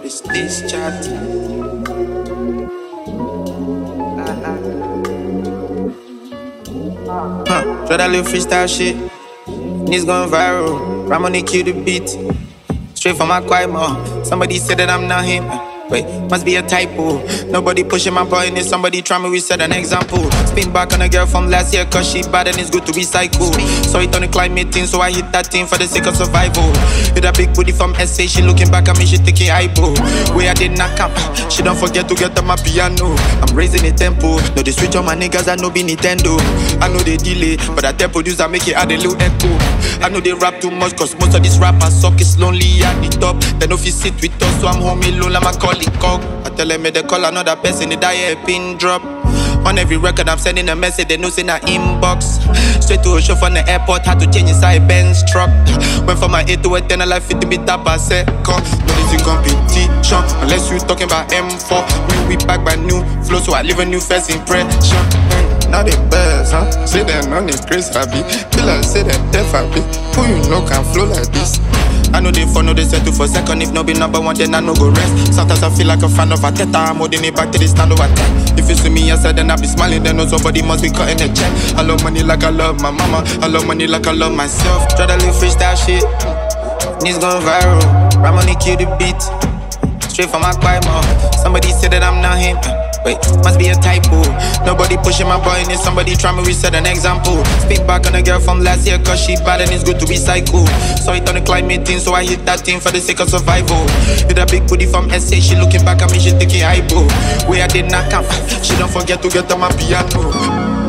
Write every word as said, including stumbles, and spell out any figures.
It's this chat. Huh, try that little freestyle shit. Niggas going viral. Ramoni cue the beat. Straight from my quiet mouth. Somebody said that I'm not him. Wait, must be a typo. Nobody pushing my button, it's somebody trying me, we set an example. Spin back on a girl from last year, cause she bad and it's good to recycle. So it on the climate thing, so I hit that thing for the sake of survival. Hit a big booty from S A, she looking back at me, she thinking eyeball. Way I did not camp, she don't forget to get on my piano. I'm raising the tempo, no they switch on my niggas, I know be Nintendo. I know they delay, but I tell producer make it add a little echo. I know they rap too much, cause most of these rappers suck, it's lonely at the top. They know if you sit with us, so I'm home alone, I'm a call. I tell them they call another person, they die a pin drop. On every record I'm sending a message, they know in a inbox. Straight to a show from the airport, had to change inside Benz truck. Went from my eight to a ten, I like fifty bit up a second. No this in competition, unless you talking about M four. New we back by new flow, so I leave a new first impression. Now they best, huh? Say they're not the grace I be. Feel like say they're deaf I be. Who you know can flow like this? I know they for no they settle for second. If no be number one, then I no go rest. Sometimes I feel like a fan of a teta. I'm holding it back to the stand over ten. If you see me outside, then I be smiling. Then know somebody must be cutting a check. I love money like I love my mama. I love money like I love myself. Try to live freestyle shit. Niggas going viral. Ramoni cue the beat. Straight from my quiet mouth. Somebody said that I'm not him. Wait, must be a typo. Nobody pushing my button, it's somebody trying me, we set an example. Speak back on a girl from last year, cause she bad and it's good to recycle. So it on the climate thing, so I hit that thing for the sake of survival. Hit a big booty from S A, she looking back at me, she thinking eyeball. Way I did not camp, she don't forget to get on my piano.